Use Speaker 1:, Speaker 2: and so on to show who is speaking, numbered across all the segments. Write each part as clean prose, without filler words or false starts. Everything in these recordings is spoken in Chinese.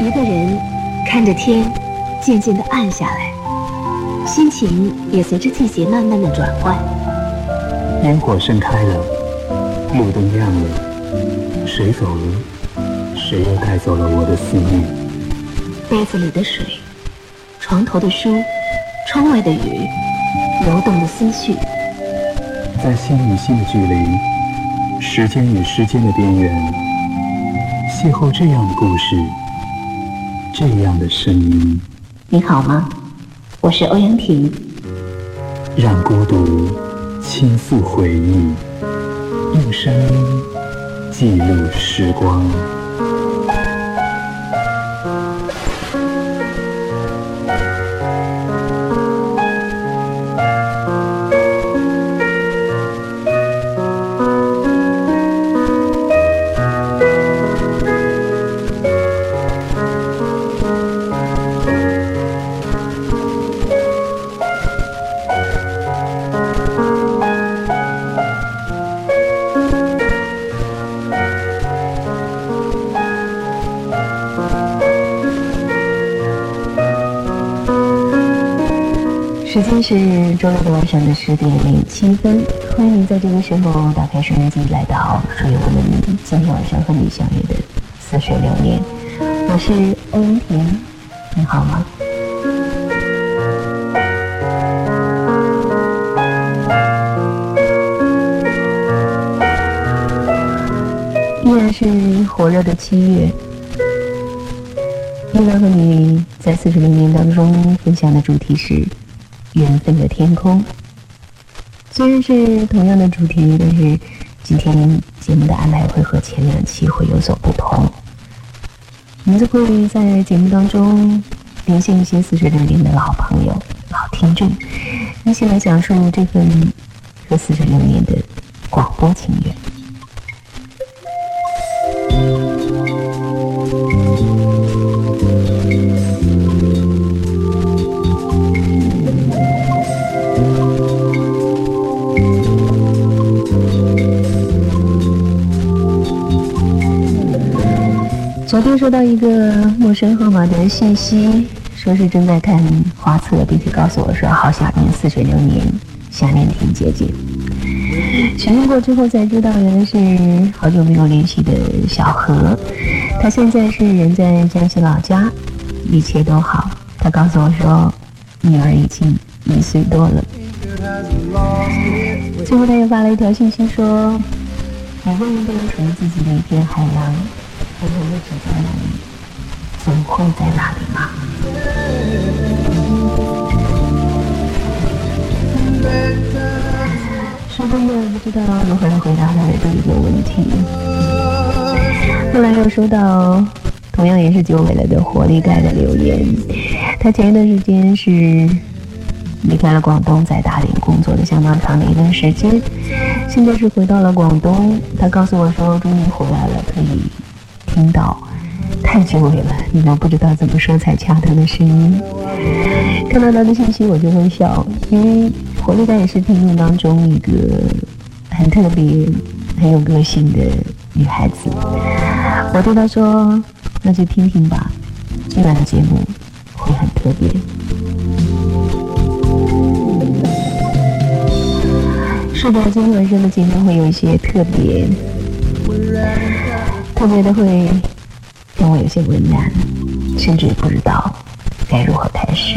Speaker 1: 一个人看着天渐渐地暗下来，心情也随着季节慢慢地转换。
Speaker 2: 烟火盛开了，路灯亮了，谁走了？谁又带走了我的思念？
Speaker 1: 杯子里的水，床头的书，窗外的雨，流动的思绪，
Speaker 2: 在心与心的距离，时间与时间的边缘，邂逅这样的故事，这样的声音。
Speaker 1: 你好吗？我是欧阳婷。
Speaker 2: 让孤独倾诉回忆，用声音记录时光。
Speaker 1: 时间是周六的晚上的10:07，欢迎你在这个时候打开收音机，来到属于我们今天晚上和你相约的似水流年。我是欧阳婷，你好吗？依然是火热的7月，依然和你在似水流年当中分享的主题是缘分的天空。虽然是同样的主题，但是今天节目的安排会和前2期会有所不同。我们就会在节目当中连线一些似水流年的老朋友、老听众，一起来讲述这份和似水流年的广播情缘。昨天收到一个陌生号码的信息，说是正在看画册，并且告诉我说好想念似水流年，想念婷姐姐。询问过之后才知道，原来是好久没有联系的小何，他现在是人在江西老家，一切都好。他告诉我说女儿已经1岁多了。最后他又发了一条信息说，每个人都有属于自己的一片海洋，我的位置在哪里，总会在哪里吗？说真的不知道如何来回答他的这一个问题。后来又收到同样也是久违了的活力盖的留言，他前一段时间是离开了广东，在大连工作的相当长的一段时间，现在是回到了广东。他告诉我说终于回来了，可以听到太久违了，你们不知道怎么说才恰当的声音。看到他的信息我就会笑，因为活力盖也是听众当中一个很特别很有个性的女孩子。我对她说那就听听吧，今晚的节目会很特别。是的，今天晚上的节目会有一些特别的会让我有些为难，甚至不知道该如何开始。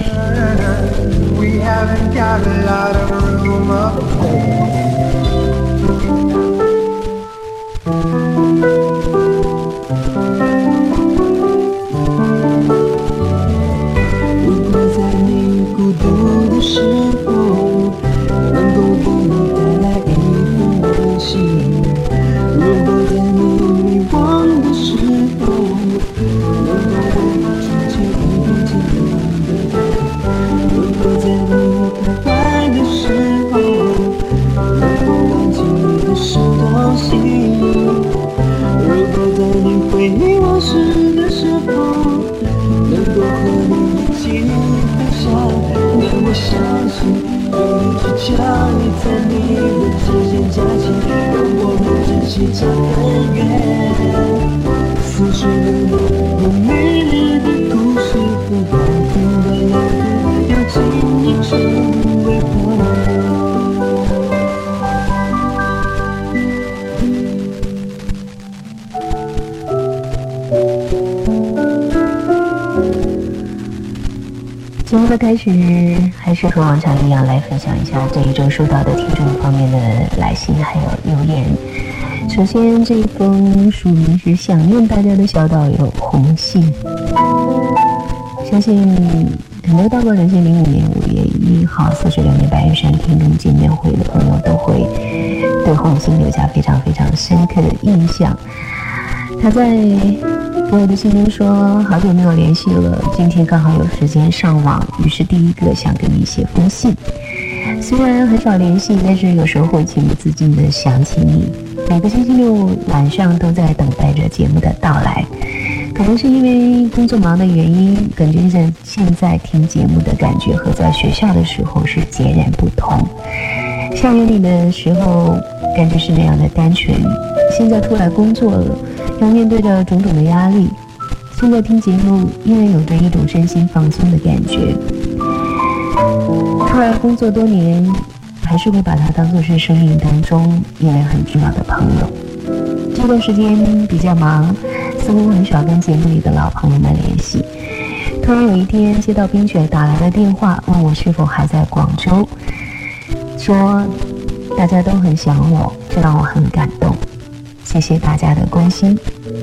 Speaker 1: 节目的开始，还是和往常一样来分享一下这一周收到的听众方面的来信还有留言。首先，这封署名是想念大家的小导游红信。相信很多到过2005年5月1号46年白玉山听众见面会的朋友，都会对红信留下非常非常深刻的印象。他在给我的信中说，好久没有联系了，今天刚好有时间上网，于是第一个想给你写封信。虽然很少联系，但是有时候会情不自禁地想起你。每个星期六晚上都在等待着节目的到来，可能是因为工作忙的原因，感觉现在听节目的感觉和在学校的时候是截然不同。校园里的时候感觉是那样的单纯，现在出来工作了，要面对着种种的压力，现在听节目依然有着一种身心放松的感觉。出来工作多年，还是会把它当作是生命当中一位很重要的朋友。这段时间比较忙，似乎很少跟节目里的老朋友们联系。突然有一天接到冰雪打来的电话，问我是否还在广州，说大家都很想我，这让我很感动。谢谢大家的关心。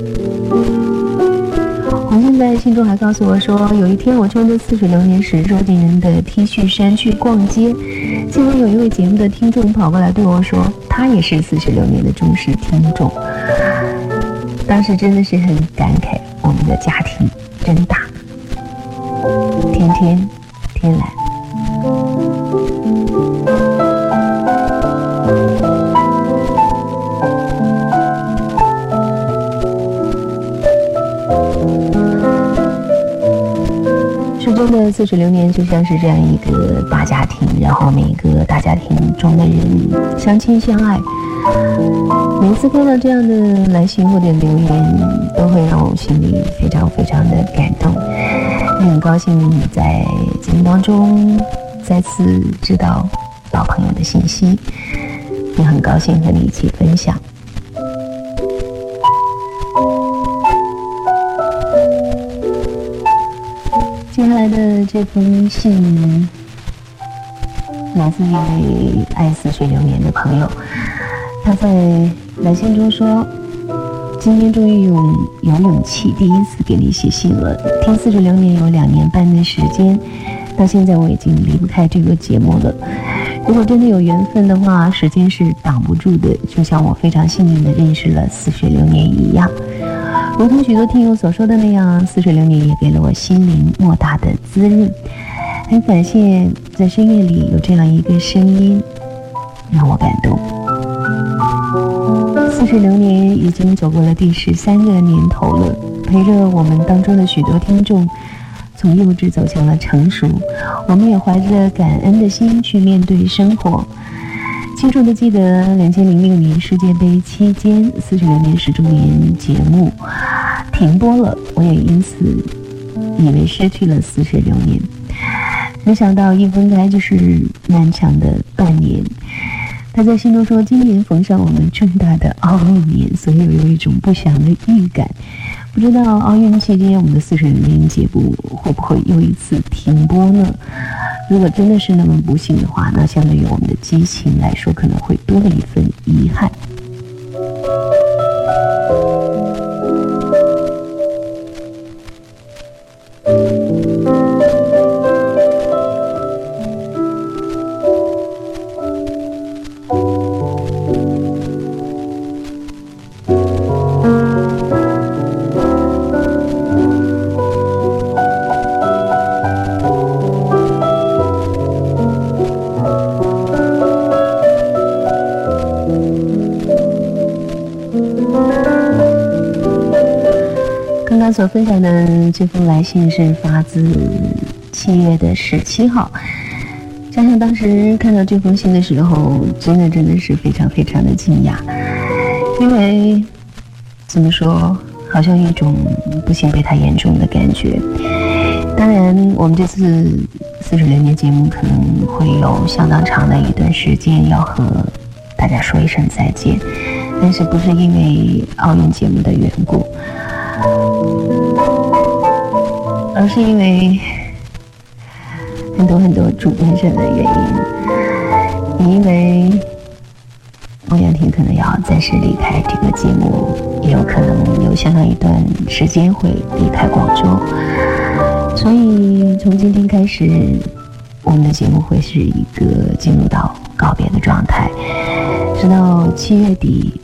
Speaker 1: 红信在信中还告诉我说，有一天我穿着46年10周年的 T 恤衫去逛街，竟然有一位节目的听众跑过来对我说，他也是46年的忠实听众。当时真的是很感慨，我们的家庭真大，天天天蓝。书中的46年就像是这样一个大家庭，然后每个大家庭中的人相亲相爱。每次看到这样的来信或者留言，都会让我心里非常非常的感动。也很高兴在节目当中再次知道老朋友的信息，也很高兴和你一起分享。接下来的这封信来自一位爱46年的朋友，他在来信中说，今天终于有勇气第一次给你写信了。听46年有2年半的时间，到现在我已经离不开这个节目了。如果真的有缘分的话，时间是挡不住的，就像我非常幸运地认识了46年一样。如同许多听友所说的那样，46年也给了我心灵莫大的滋润。很感谢在深夜里有这样一个声音让我感动。46年已经走过了第13个年头了，陪着我们当中的许多听众从幼稚走向了成熟，我们也怀着感恩的心去面对生活。清楚地记得2006年世界杯期间46年10周年节目停播了，我也因此以为失去了46年。没想到一分开就是漫长的半年。他在信中说，今年逢上我们重大的奥运年，所以有一种不祥的预感。不知道奥运期间我们的46年节目会不会又一次停播呢？如果真的是那么不幸的话，那相对于我们的激情来说，可能会多了一份遗憾。所分享的这封来信是发自7月17号。想想当时看到这封信的时候，真的是非常非常的惊讶，因为怎么说，好像一种不幸被太严重的感觉。当然我们这次46年节目可能会有相当长的一段时间要和大家说一声再见，但是不是因为奥运节目的缘故，而是因为很多主观上的原因，也因为欧阳婷可能要暂时离开这个节目，也有可能有相当一段时间会离开广州，所以从今天开始，我们的节目会是一个进入到告别的状态，直到7月底，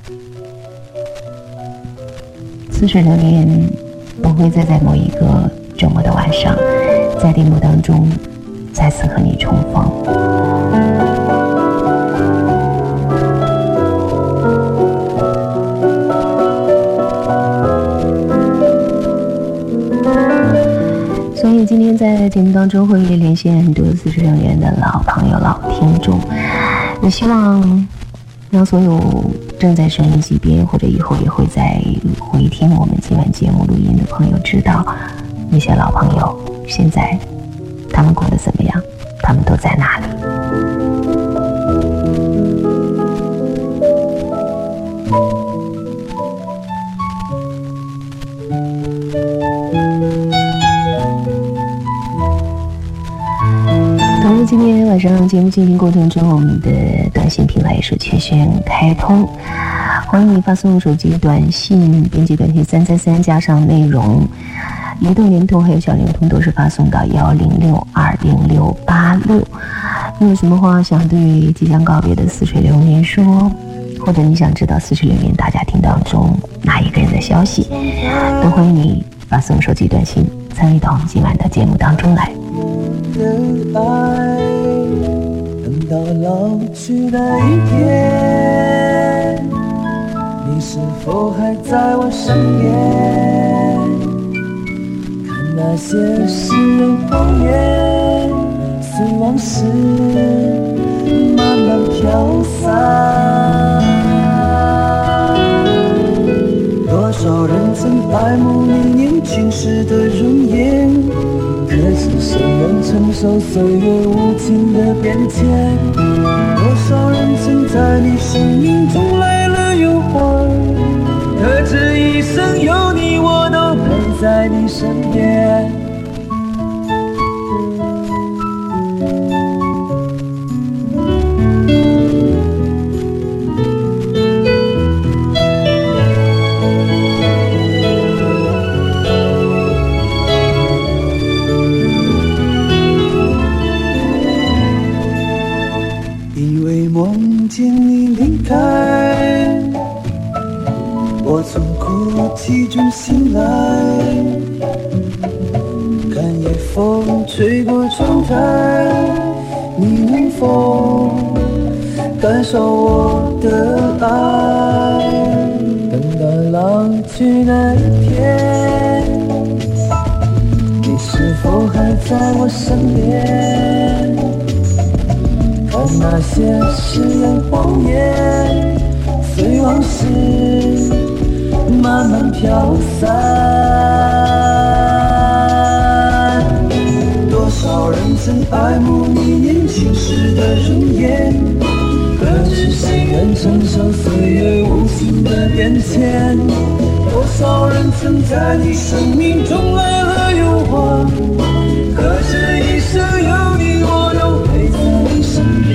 Speaker 1: 似水流年不会再在某一个周末的晚上，在节目当中再次和你重逢。所以今天在节目当中会连线很多似水流年的老朋友、老听众，也希望让所有正在收音机边或者以后也会在回听我们今晚节目录音的朋友知道，那些老朋友现在他们过得怎么样，他们都在哪里。同时今天晚上节目进行过程中，我们的短信平台也是全线开通，欢迎你发送手机短信，编辑短信333加上内容，移动、联通还有小灵通都是发送到10620686。你有什么话想对即将告别的似水流年说，或者你想知道似水流年大家庭当中哪一个人的消息，都欢迎你发送手机短信参与到我们今晚的节目当中来。
Speaker 3: 的爱，等到老去那一天，你是否还在我身边？看那些诗人荒原，随往事慢慢飘散。多少人曾爱慕你年轻时的容颜，可是谁能承受岁月无情的变迁？多少人曾在你生命中来了又还，可这一生有你，我都陪在你身边。我从哭泣中醒来，看夜风吹过窗台，你能否感受我的爱？等到老去那一天，你是否还在我身边？看那些誓言谎言，随往事慢慢飘散。多少人曾爱慕你年轻时的容颜，可知谁能承受岁月无情的变迁？多少人曾在你生命中来了又还，可这一生有你，我都陪在你身边。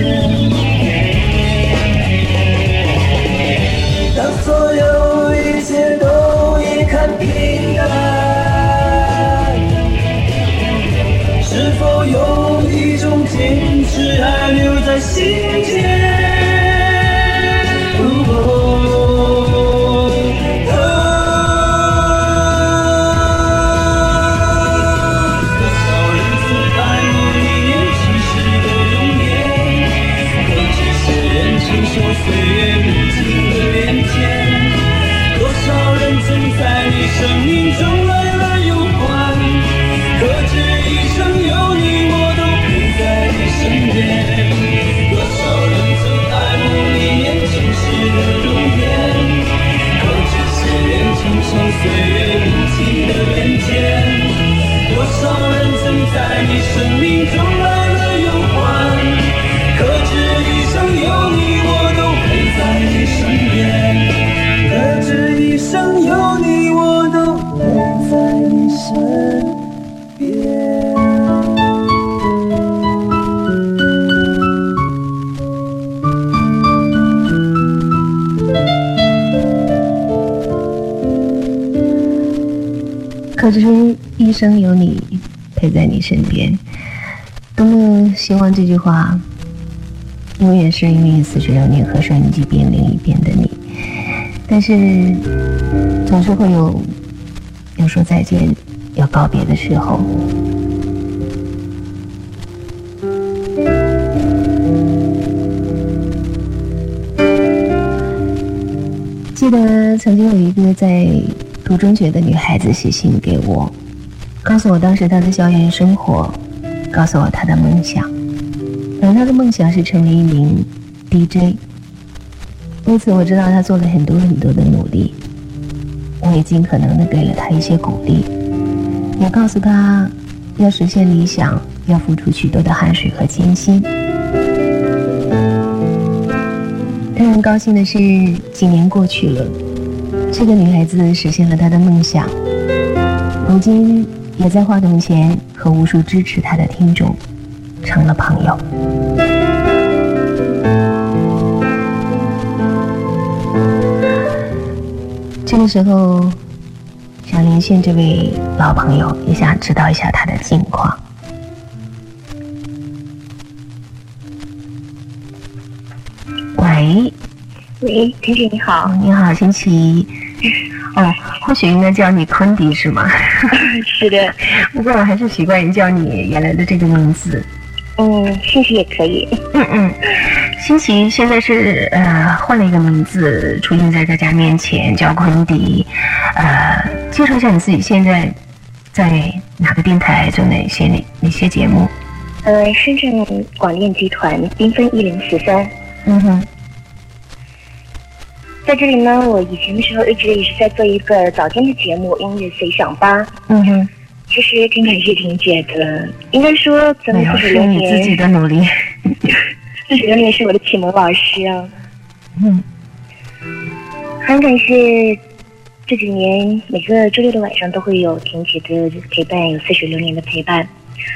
Speaker 3: 当所有一切都已看平淡，是否有一种坚持还留在心间？岁月无情的变迁，多少人曾在你生命中来了又还，可这一生有你，我都陪在你身边。多少人曾爱慕你年轻时的容颜，可这些人承受岁月无情的变迁。多少人曾在你生命中来了又还，可这一生有你，在你身边，可这一生有你，我都陪在你身边。
Speaker 1: 可知一生有你陪在你身边。多么希望这句话永远是因为46年和收音机边另一边的你，但是总是会有要说再见要告别的时候。记得曾经有一个在读中学的女孩子写信给我，告诉我当时她的校园生活，告诉我她的梦想，而她的梦想是成为一名 DJ。 为此我知道她做了很多很多的努力，我也尽可能的给了她一些鼓励，也告诉她要实现理想要付出许多的汗水和艰辛。让人高兴的是，几年过去了，这个女孩子实现了她的梦想，如今也在话筒前和无数支持她的听众成了朋友。这个时候想连线这位老朋友，也想知道一下她的近况。
Speaker 4: 喂，婷婷你好。
Speaker 1: 你好，星期。或许应该叫你昆迪是吗？
Speaker 4: 是的。
Speaker 1: 不过我还是习惯于叫你原来的这个名字。
Speaker 4: 星期也可以。
Speaker 1: 星期现在是换了一个名字出现在大家面前，叫昆迪。介绍一下你自己现在在哪个电台做哪些节目？
Speaker 4: 深圳广电集团缤纷1043。在这里呢，我以前的时候一直也是在做一个早间的节目《音乐随想吧》。其实挺感谢婷姐的，应该说咱们46年，
Speaker 1: 你自己的努力。
Speaker 4: 46年是我的启蒙老师啊。很感谢这几年每个周六的晚上都会有婷姐的陪伴，有46年的陪伴。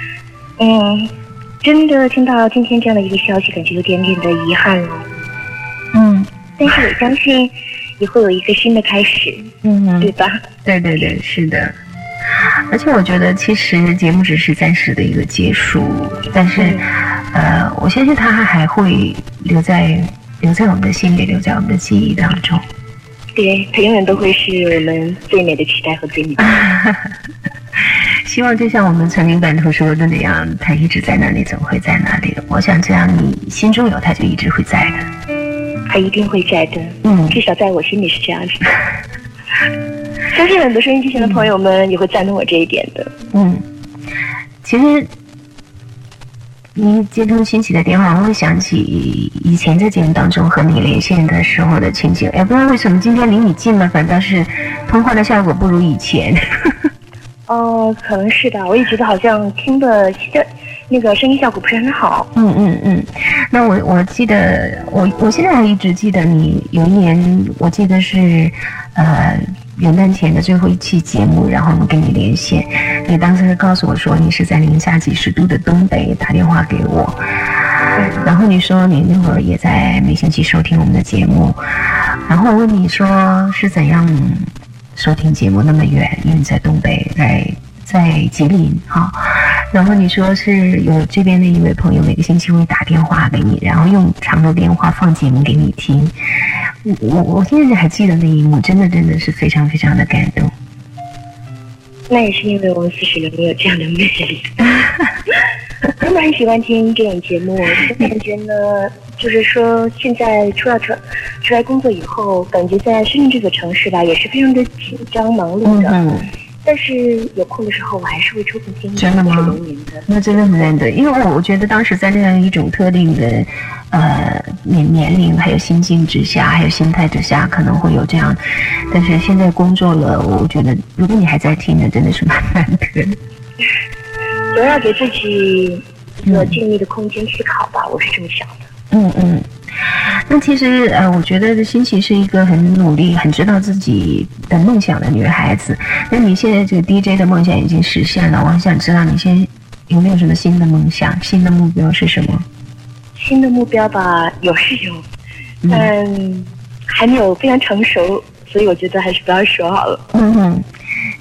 Speaker 4: 真的听到今天这样的一个消息，感觉有点点的遗憾了。但是我相信也会有一个新的开始。对吧？
Speaker 1: 对，是的。而且我觉得其实节目只是暂时的一个结束，但是我相信它还会留在我们的心里，留在我们的记忆当中。
Speaker 4: 对，它永远都会是我们最美的期待和最美的
Speaker 1: 希望就像我们曾经版图说的那样，它一直在那里，总会在那里。我想这样你心中有它，就一直会在的。
Speaker 4: 它一定会在的。至少在我心里是这样子的。相信很多收音机前的朋友们也会赞同我这一点的。
Speaker 1: 其实你接通星期的电话，我会想起以前在节目当中和你连线的时候的情景。不知道为什么今天离你近了，反倒是通话的效果不如以前。
Speaker 4: 可能是的，我也觉得好像听的那个声音效果不是很好。
Speaker 1: 那我记得我现在还一直记得你有一年，我记得是元旦前的最后一期节目，然后我们跟你连线，你当时告诉我说你是在零下几十度的东北打电话给我，然后你说你那会儿也在每星期收听我们的节目，然后我问你说是怎样收听节目那么远，因为你在东北，在吉林然后你说是有这边的一位朋友每个星期会打电话给你，然后用长途电话放节目给你听。我现在还记得那一幕，真的是非常非常的感动。
Speaker 4: 那也是因为我们46年有这样的魅力。真的很喜欢听这种节目，感觉呢，就是说现在出来工作以后，感觉在深圳这个城市吧，也是非常的紧张忙碌的。但是有空的时候，我还是会抽空听。
Speaker 1: 真的吗？那真的很难得，因为我觉得当时在这样一种特定的年龄还有心境之下，还有心态之下，可能会有这样。但是现在工作了，我觉得如果你还在听的，真的是蛮难得的。
Speaker 4: 总要给自己一个静谧的空间思考吧，我是这么想的。
Speaker 1: 那其实我觉得欣琪是一个很努力、很知道自己的梦想的女孩子。那你现在这个 DJ 的梦想已经实现了，我很想知道你现在有没有什么新的梦想、新的目标是什么？
Speaker 4: 新的目标吧，有是有，但还没有非常成熟，所以我觉得还是不要说好了。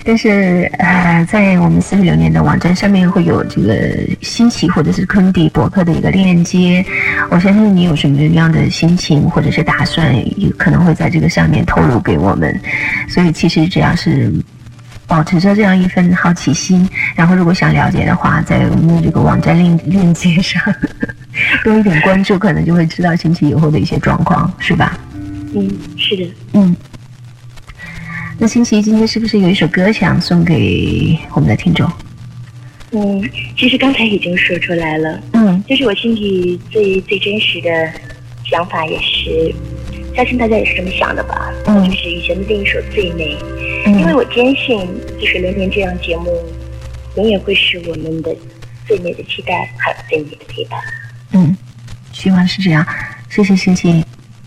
Speaker 1: 但是在我们416年的网站上面会有这个新奇或者是坑底博客的一个链接，我相信你有什么样的心情或者是打算，也可能会在这个上面透露给我们。所以其实只要是保持着这样一份好奇心，然后如果想了解的话，在我们的这个网站链接上多一点关注，可能就会知道星期以后的一些状况，是吧？
Speaker 4: 是的。
Speaker 1: 那星期今天是不是有一首歌想送给我们的听众？
Speaker 4: 其实刚才已经说出来了。就是我心里最真实的想法，也是相信大家也是这么想的吧。就是以前的另一首《最美》。因为我坚信，就是流年这样节目，永远会是我们的最美的期待，还有最美的陪伴。
Speaker 1: 希望是这样。谢谢星期。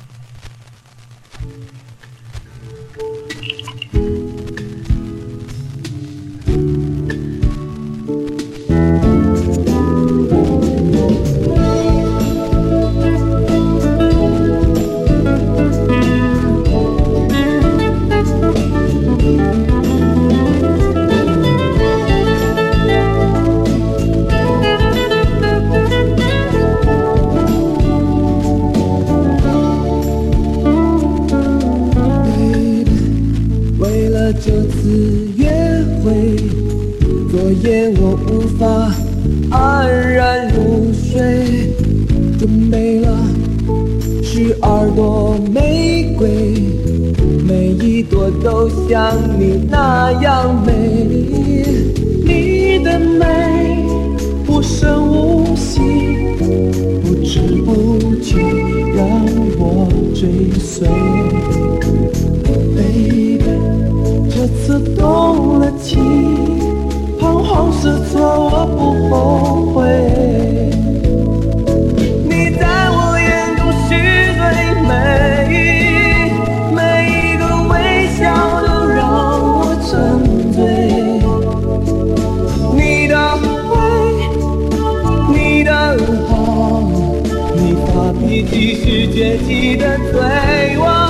Speaker 3: 像你那样美，你的美无声无息，不知不觉让我追随。Baby， 这次动了情，彷徨失措我不后悔。你在我眼中是最美。你的美，你的好，你发脾气是绝迹的罪。